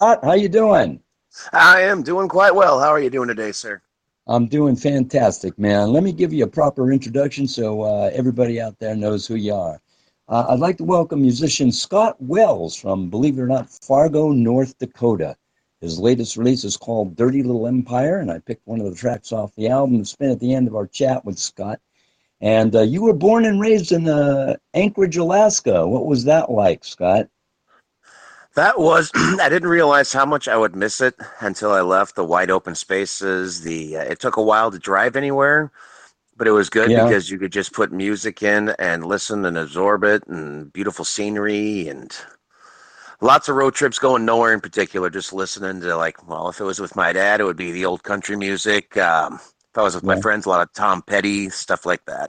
Scott, how you doing? I am doing quite well. How are you doing today, sir? I'm doing fantastic, man. Let me give you a proper introduction so everybody out there knows who you are. I'd like to welcome musician Scott Wells from, believe it or not, Fargo, North Dakota. His latest release is called Dirty Little Empire, and I picked one of the tracks off the album to spin at the end of our chat with Scott. And you were born and raised in Anchorage, Alaska. What was that like, Scott? That was, I didn't realize how much I would miss it until I left the wide open spaces. It took a while to drive anywhere, but it was good Yeah. because you could just put music in and listen and absorb it and beautiful scenery and lots of road trips going nowhere in particular, just listening to if it was with my dad, it would be the old country music. If I was with my Yeah. friends, a lot of Tom Petty, stuff like that.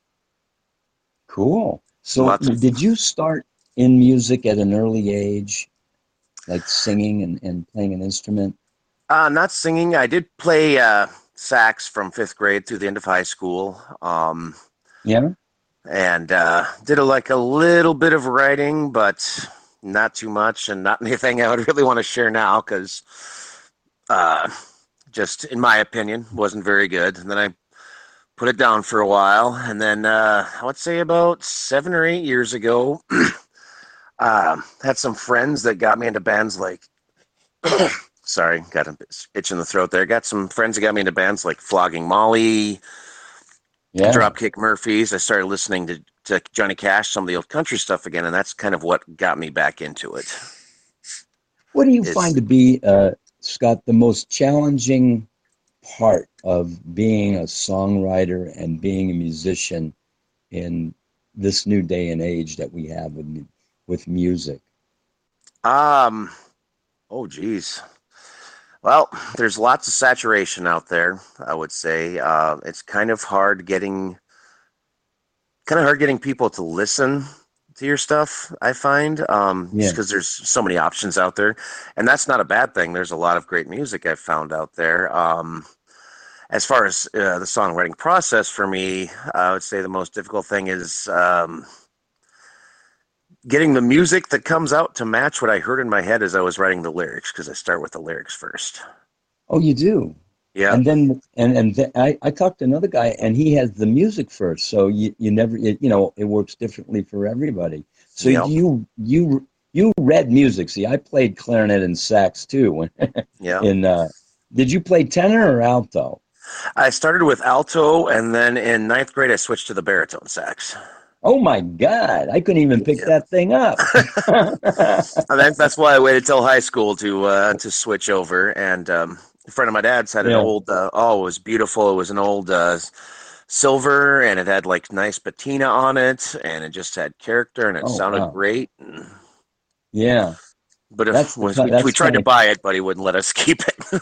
Cool. So, Lots of did you start in music at an early age, like singing and playing an instrument? Not singing. I did play sax from fifth grade through the end of high school, Yeah. and did a little bit of writing, but not too much, and not anything I would really want to share now because, uh, just in my opinion, wasn't very good. And then I put it down for a while, and then I would say about 7 or 8 years ago, had some friends that got me into bands like sorry, got an itch in the throat there. Got some friends that got me into bands like Flogging Molly, Yeah. Dropkick Murphys. I started listening to Johnny Cash, some of the old country stuff again, and that's kind of what got me back into it. What do you find Is to be, Scott, the most challenging part of being a songwriter and being a musician in this new day and age that we have with music? um oh geez. Well, there's lots of saturation out there, I would say. It's kind of hard getting people to listen to your stuff, I find, just Yeah. because there's so many options out there. And that's not a bad thing. There's a lot of great music I've found out there. As far as the songwriting process for me, I would say the most difficult thing is getting the music that comes out to match what I heard in my head as I was writing the lyrics, because I start with the lyrics first. Oh, you do. Yeah. And then I talked to another guy, and he has the music first. So you never it works differently for everybody. So Yep. you read music. See, I played clarinet and sax too. When Yep. in did you play tenor or alto? I started with alto, and then in ninth grade, I switched to the baritone sax. Oh my God, I couldn't even pick Yeah. that thing up. I think that's why I waited till high school to switch over. And a friend of my dad's had an Yeah. old, it was beautiful. It was an old silver, and it had like nice patina on it, and it just had character, and it Oh sounded wow. great. Yeah. But if That's once we that's tried kind to of. buy it, but he wouldn't let us keep it.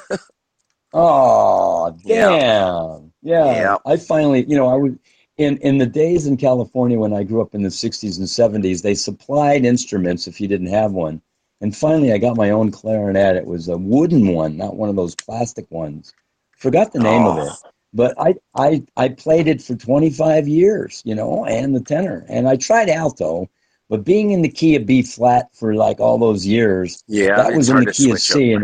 Oh, Yeah, damn. Yeah. yeah. I finally, I was in the days in California when I grew up in the 60s and 70s, they supplied instruments if you didn't have one. And finally I got my own clarinet. It was a wooden one, not one of those plastic ones. Forgot the name of it. Oh, But I played it for 25 years, and the tenor. And I tried alto, but being in the key of B flat for like all those years, yeah. that It's was in hard the to key of switch C, over. and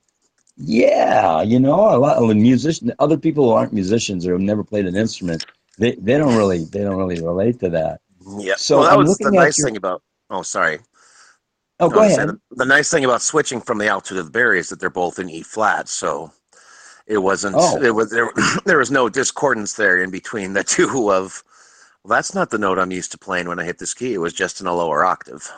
yeah, a lot of the musicians, other people who aren't musicians or have never played an instrument, they don't really relate to that. Yeah. Well, So that I'm was the looking at nice your. thing about. Oh, sorry. Oh, I was go gonna say ahead. the nice thing about switching from the alto to the bari is that they're both in E flat, so it wasn't. Oh, It was there. There was no discordance there in between the two. Well, that's not the note I'm used to playing when I hit this key. It was just in a lower octave.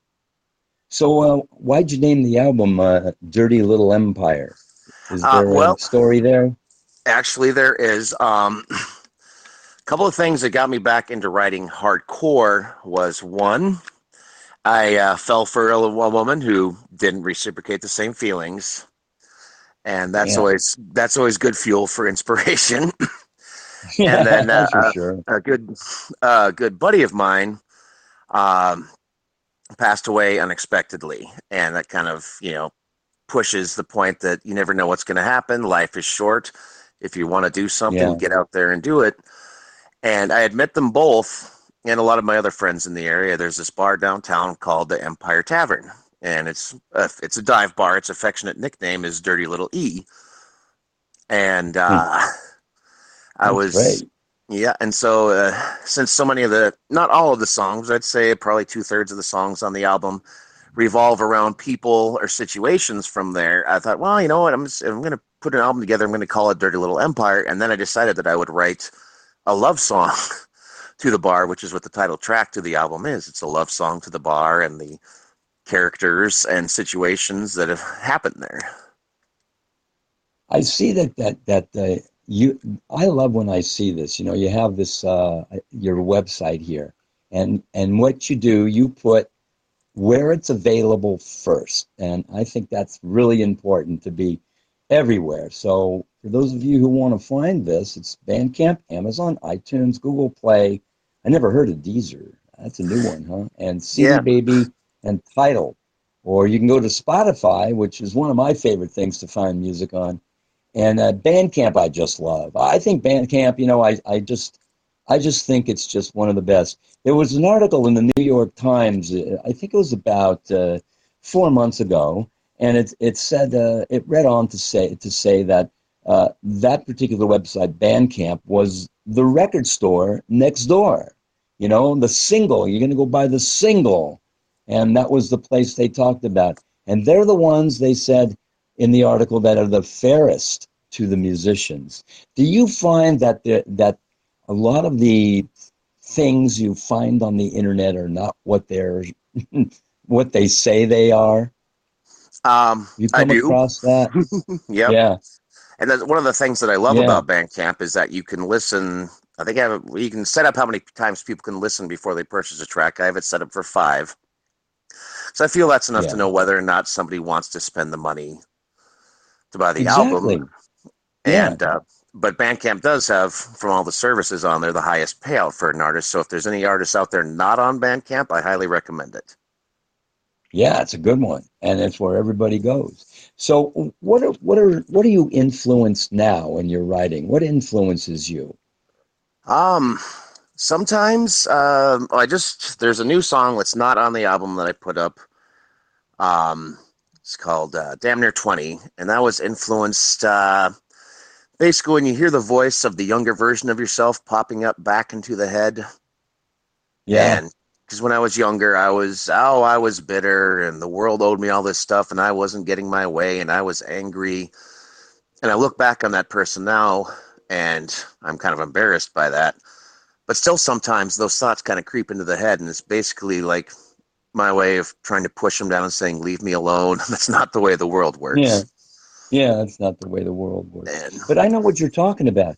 so why'd you name the album "Dirty Little Empire"? Is there a Well, story there? actually, there is a couple of things that got me back into writing hardcore. Was one, I fell for a woman who didn't reciprocate the same feelings, and Damn. that's always good fuel for inspiration. And then Yeah, for sure. a good buddy of mine um, passed away unexpectedly, and that kind of pushes the point that you never know what's going to happen. Life is short. If you want to do something, Yeah. get out there and do it. And I had met them both and a lot of my other friends in the area. There's this bar downtown called the Empire Tavern. and it's a dive bar. Its affectionate nickname is Dirty Little E. And Hmm. I That's was, great. yeah. And so since so many of not all of the songs, I'd say probably 2/3 of the songs on the album revolve around people or situations from there. I thought, well, you know what? If I'm going to put an album together, I'm going to call it Dirty Little Empire. And then I decided that I would write a love song to the bar, which is what the title track to the album is. It's a love song to the bar and the characters and situations that have happened there. I see that you. I love when I see this. You know, you have this your website here, and what you do, you put where it's available first, and I think that's really important to be everywhere. So for those of you who want to find this, it's Bandcamp, Amazon, iTunes, Google Play. I never heard of Deezer. That's a new one, huh? And CD Yeah. Baby and Tidal. Or you can go to Spotify, which is one of my favorite things to find music on. And Bandcamp, I just love. I think Bandcamp, you know, I just think it's just one of the best. There was an article in the New York Times, I think it was about 4 months ago, and it said it read on to say that that particular website, Bandcamp, was the record store next door. You know, the single. You're going to go buy the single, and that was the place they talked about. And they're the ones they said in the article that are the fairest to the musicians. Do you find that a lot of the things you find on the internet are not what they're what they say they are? You I come do. across that? Yep. Yeah, And that's one of the things that I love yeah, about Bandcamp is that you can listen. I think you can set up how many times people can listen before they purchase a track. I have it set up for 5. So I feel that's enough to yeah. know whether or not somebody wants to spend the money to buy the album. Exactly. Yeah. And but Bandcamp does have, from all the services on there, the highest payout for an artist. So if there's any artists out there not on Bandcamp, I highly recommend it. Yeah, it's a good one, and it's where everybody goes. So, what are you influenced now in your writing? What influences you? Um, Sometimes there's a new song that's not on the album that I put up. Um, it's called Damn Near 20, and that was influenced basically when you hear the voice of the younger version of yourself popping up back into the head. Yeah, And because when I was younger, I was bitter, and the world owed me all this stuff, and I wasn't getting my way, and I was angry. And I look back on that person now, and I'm kind of embarrassed by that. But still, sometimes those thoughts kind of creep into the head, and it's basically like my way of trying to push them down and saying, "Leave me alone." That's not the way the world yeah. works. Yeah, that's not the way the world works. And But I know what you're talking about.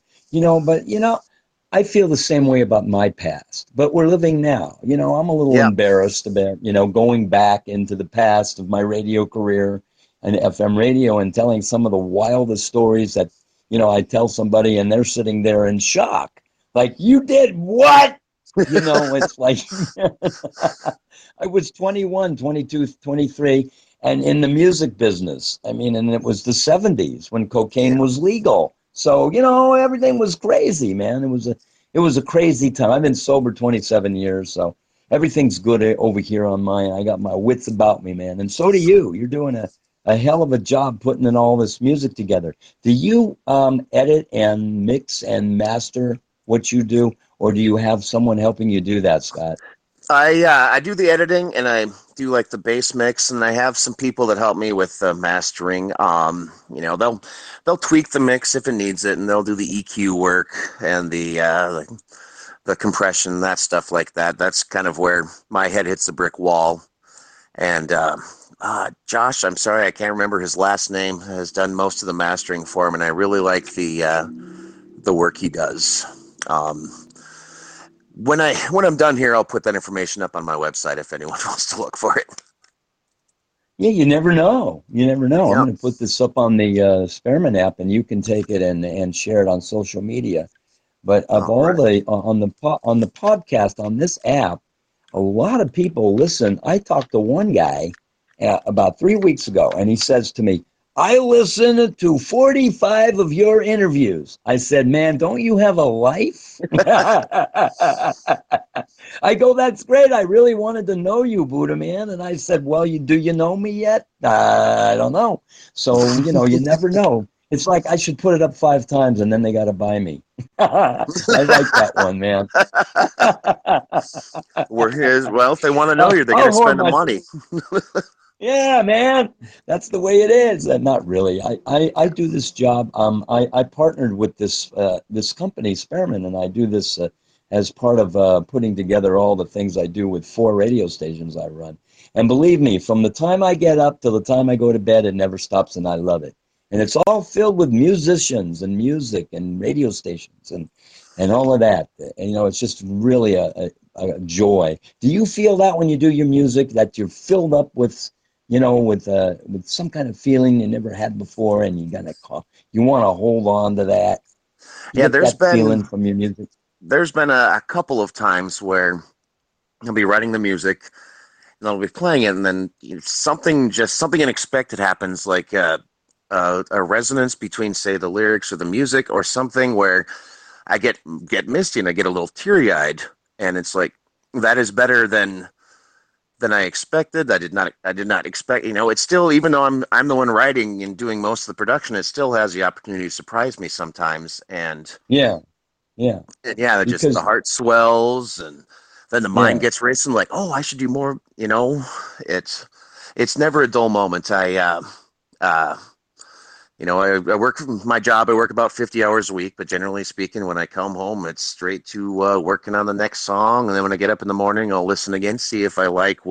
I feel the same way about my past, but we're living now. You know, I'm a little yeah, embarrassed about, going back into the past of my radio career and FM radio and telling some of the wildest stories that, I tell somebody and they're sitting there in shock. Like, you did what? It's like I was 21, 22, 23, and in the music business. I mean, and it was the 70s when cocaine yeah, was legal. So, everything was crazy, man. It was a crazy time. I've been sober 27 years, so everything's good over here on mine. I got my wits about me, man. And so do you. You're doing a hell of a job putting in all this music together. Do you edit and mix and master what you do, or do you have someone helping you do that, Scott? I do the editing and I do like the bass mix, and I have some people that help me with the mastering. They'll tweak the mix if it needs it, and they'll do the EQ work and the compression, that stuff like that. That's kind of where my head hits the brick wall. And Josh, I'm sorry, I can't remember his last name, has done most of the mastering for him, and I really like the work he does. Um, when I'm done here, I'll put that information up on my website if anyone wants to look for it. Yeah, you never know. You never know. I'm Yeah. going to put this up on the Spearman app, and you can take it and share it on social media. But of All all right. the on the podcast on this app, a lot of people listen. I talked to one guy about 3 weeks ago, and he says to me, I listened to 45 of your interviews. I said, man, don't you have a life? I go, that's great. I really wanted to know you, Buddha man. And I said, well, do you know me yet? I don't know. So, you never know. It's like I should put it up 5 times and then they got to buy me. I like that one, man. Well, if they want to know you, they got I'll to whore spend the my money. Yeah, man, that's the way it is. Not really. I do this job. I partnered with this company, Spearman, and I do this as part of putting together all the things I do with 4 radio stations I run. And believe me, from the time I get up till the time I go to bed, it never stops, and I love it. And it's all filled with musicians and music and radio stations and all of that. And it's just really a joy. Do you feel that when you do your music that you're filled up with some kind of feeling you never had before, and you want to hold on to that. You Yeah, get that feeling from your music. there's been a couple of times where I'll be writing the music and I'll be playing it, and then something unexpected happens, like a resonance between, say, the lyrics or the music, or something where I get misty and I get a little teary eyed, and it's like that is better than I expected. I did not expect. It's still, even though I'm the one writing and doing most of the production, it still has the opportunity to surprise me sometimes. And Yeah, yeah, yeah, just the because heart swells, and then the mind yeah, gets racing. Like, oh, I should do more. It's never a dull moment. Uh, I work my job. I work about 50 hours a week, but generally speaking, when I come home, it's straight to working on the next song. And then when I get up in the morning, I'll listen again, see if I like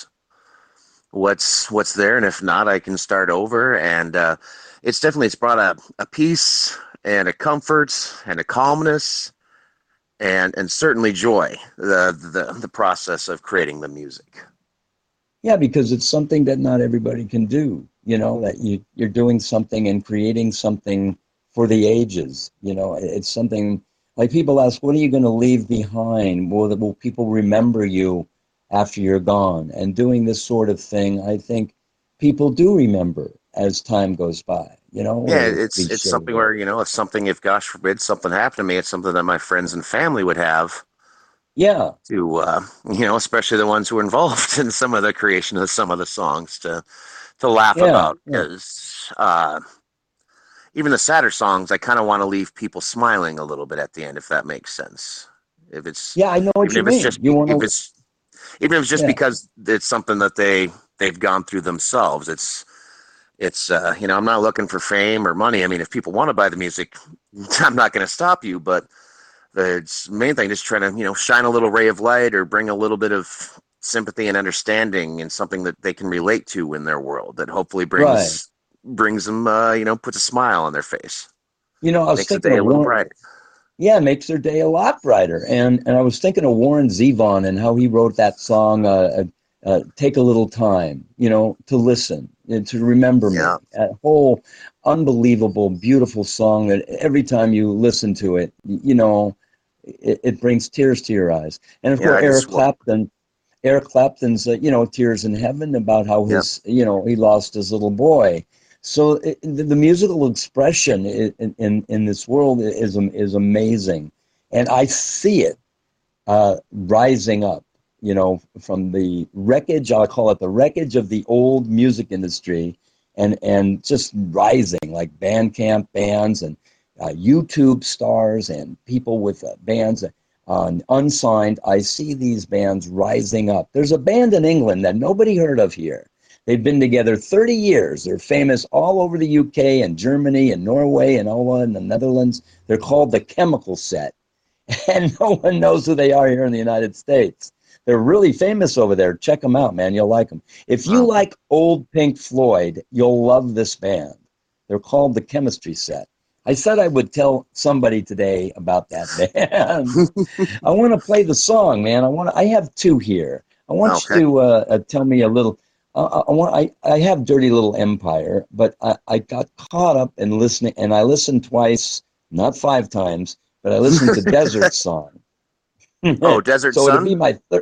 what's there, and if not, I can start over. And it's brought a peace and a comfort and a calmness and certainly joy, the process of creating the music. yeah, because it's something that not everybody can do. That you're doing something and creating something for the ages. It's something like people ask, what are you going to leave behind? Will people remember you after you're gone? And doing this sort of thing, I think people do remember as time goes by. Yeah, Whether it's it's cliche something or where, if gosh forbid something happened to me, it's something that my friends and family would have yeah, to, especially the ones who were involved in some of the creation of some of the songs, to laugh yeah, about. yeah, Because even the sadder songs, I kind of want to leave people smiling a little bit at the end, if that makes sense. If it's yeah. I know what even you if it's mean. just You want if to, it's even if it's just yeah, because it's something that they've gone through themselves. It's I'm not looking for fame or money. I mean, if people want to buy the music, I'm not going to stop you. But the main thing is trying to shine a little ray of light or bring a little bit of sympathy and understanding and something that they can relate to in their world, that hopefully right. brings them puts a smile on their face, I was makes the thinking day of a little Warren. brighter. Yeah, it makes their day a lot brighter. And I was thinking of Warren Zevon and how he wrote that song, "Take a Little Time," to listen and to remember me. Yeah, That whole unbelievable, beautiful song that every time you listen to it, it brings tears to your eyes. And of yeah, course, I just Eric Clapton's, Tears in Heaven, about how yeah. he lost his little boy. So the musical expression in this world is amazing, and I see it rising up. From the wreckage, I'll call it the wreckage of the old music industry, and just rising like Bandcamp bands and YouTube stars and people with bands unsigned. I see these bands rising up. There's a band in England that nobody heard of here. They've been together 30 years. They're famous all over the UK and Germany and Norway and all in the Netherlands. They're called the Chemical Set, and no one knows who they are here in the United States. They're really famous over there. Check them out, man. You'll like them. If you Okay. like old Pink Floyd, you'll love this band. They're called the Chemistry Set. I said I would tell somebody today about that band. I want to play the song, man. I have two here. I want you Okay. to tell me a little. I have Dirty Little Empire, but I got caught up in listening, and I listened twice, not 5 times, but I listened to Desert Song. Oh, Desert So it'll be Sun. my third.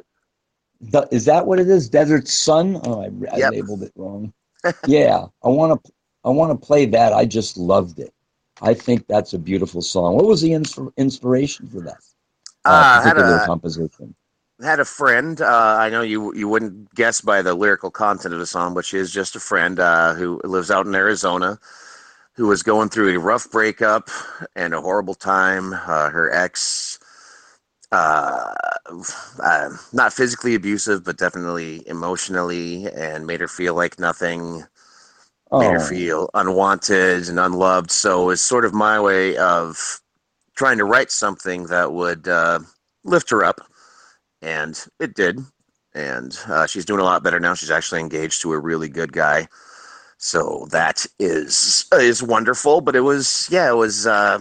Is that what it is? Desert Sun? Oh, I Yep. labeled it wrong. Yeah, I want to. I want to play that. I just loved it. I think that's a beautiful song. What was the inspiration for that Had particular a composition? had a friend. I know you wouldn't guess by the lyrical content of the song, but she is just a friend who lives out in Arizona, who was going through a rough breakup and a horrible time. Her ex, uh, not physically abusive, but definitely emotionally, and made her feel like nothing, made her Oh, feel unwanted and unloved. So it's sort of my way of trying to write something that would lift her up, and it did. And she's doing a lot better now. She's actually engaged to a really good guy, so that is wonderful. But it was, yeah, it was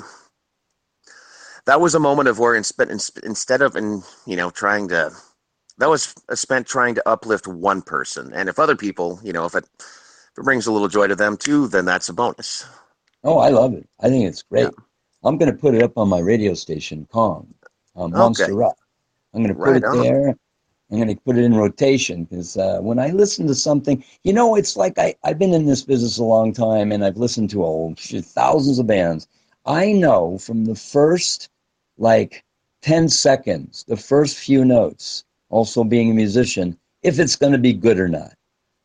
that was a moment of where instead of trying to, that was spent trying to uplift one person, and if other people, if it brings a little joy to them too, then that's a bonus. oh, I love it. I think it's Yeah. great. I'm going to put it up on my radio station, Kong, Okay. Monster Rock. I'm going to put Right it on. there. I'm going to put it in rotation because when I listen to something, it's like I've been in this business a long time and I've listened to thousands of bands. I know from the first like 10 seconds, the first few notes, also being a musician, if it's going to be good or not.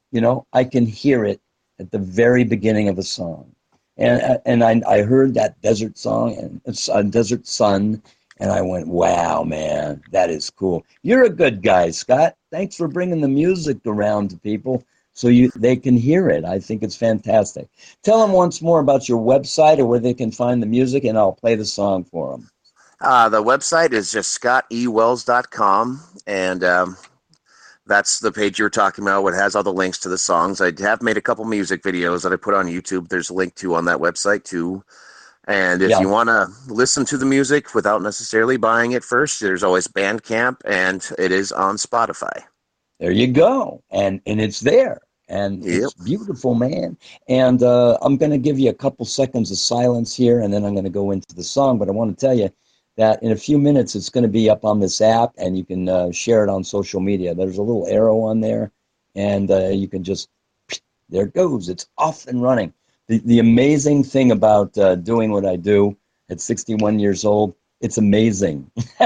I can hear it at the very beginning of a song. And I heard that Desert Song and it's Desert Sun, and I went, wow, man, that is cool. You're a good guy, Scott. Thanks for bringing the music around to people so they can hear it. I think it's fantastic. Tell them once more about your website or where they can find the music, and I'll play the song for them. The website is just scottewells.com, and that's the page you were talking about. It has all the links to the songs. I have made a couple music videos that I put on YouTube. There's a link to on that website too. And if Yeah, you want to listen to the music without necessarily buying it first, there's always Bandcamp, and it is on Spotify. there you go. And it's there. And Yep. it's beautiful, man. And I'm going to give you a couple seconds of silence here, and then I'm going to go into the song. But I want to tell you that in a few minutes, it's going to be up on this app, and you can share it on social media. There's a little arrow on there, and you can just, there it goes. It's off and running. The amazing thing about doing what I do at 61 years old, it's amazing.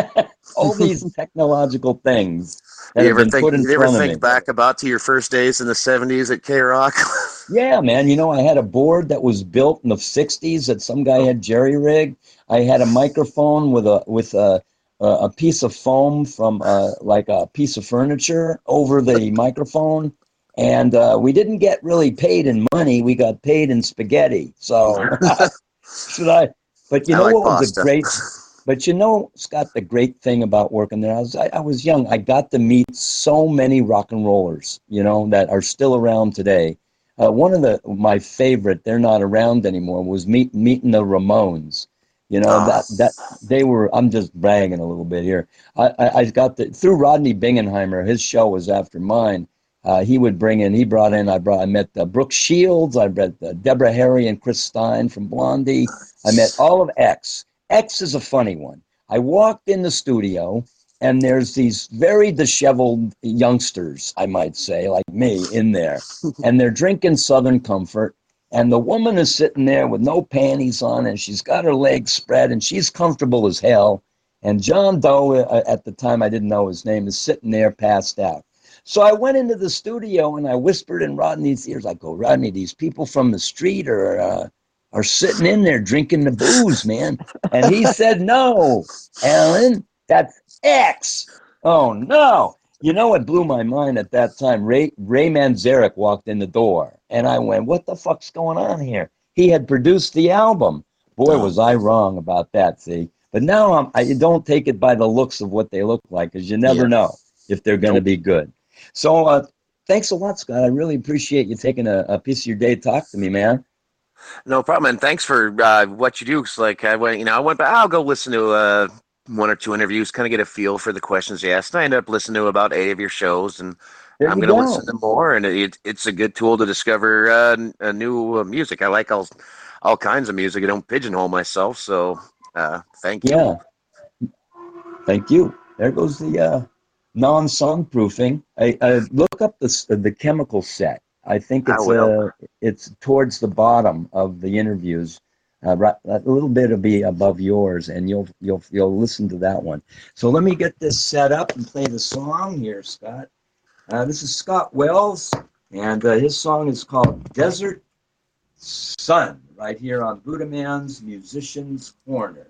All these technological things that have been put in You ever front of think me. back about to your first days in the '70s at K Rock? Yeah, man. I had a board that was built in the '60s that some guy had jerry rigged. I had a microphone with a piece of foam from like a piece of furniture over the microphone, and we didn't get really paid in money. We got paid in spaghetti. So should I? But you I know like what was a pasta. great? But Scott, the great thing about working there, I was young. I got to meet so many rock and rollers, that are still around today. One of my favorite, they're not around anymore, was meeting the Ramones. Oh, That they were. I'm just bragging a little bit here. I got through Rodney Bingenheimer. His show was after mine. He would bring in. He brought in. I met Brooke Shields. I met Deborah Harry and Chris Stein from Blondie. I met all of X. X is a funny one. I walked in the studio, and there's these very disheveled youngsters, I might say, like me, in there, and they're drinking Southern Comfort. And the woman is sitting there with no panties on, and she's got her legs spread, and she's comfortable as hell. And John Doe, at the time I didn't know his name, is sitting there passed out. So I went into the studio and I whispered in Rodney's ears. I go, Rodney, these people from the street are sitting in there drinking the booze, man. And he said, no, Alan, that's X. Oh, no. What blew my mind at that time? Ray Manzarek walked in the door, and I went, what the fuck's going on here? He had produced the album. Boy, oh, was I wrong about that, see? But now I don't take it by the looks of what they look like, because you never yeah. know if they're going to Nope. be good. So thanks a lot, Scott. I really appreciate you taking a piece of your day to talk to me, man. No problem. And thanks for what you do. 'Cause, like I went back. I'll go listen to one or two interviews, kind of get a feel for the questions you asked. And I ended up listening to about 8 of your shows, and There I'm you going to listen go. to more. And it's a good tool to discover a new music. I like all kinds of music. I don't pigeonhole myself. So thank you. Yeah, thank you. There goes the non-soundproofing. I look up the chemical set. I think I will. it's towards the bottom of the interviews. Right, a little bit will be above yours, and you'll listen to that one. So let me get this set up and play the song here, Scott. This is Scott Wells, and his song is called Desert Sun, right here on Buddha Man's Musicians Corner.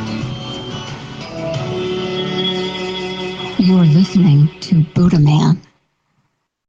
You're listening to Buddha Man.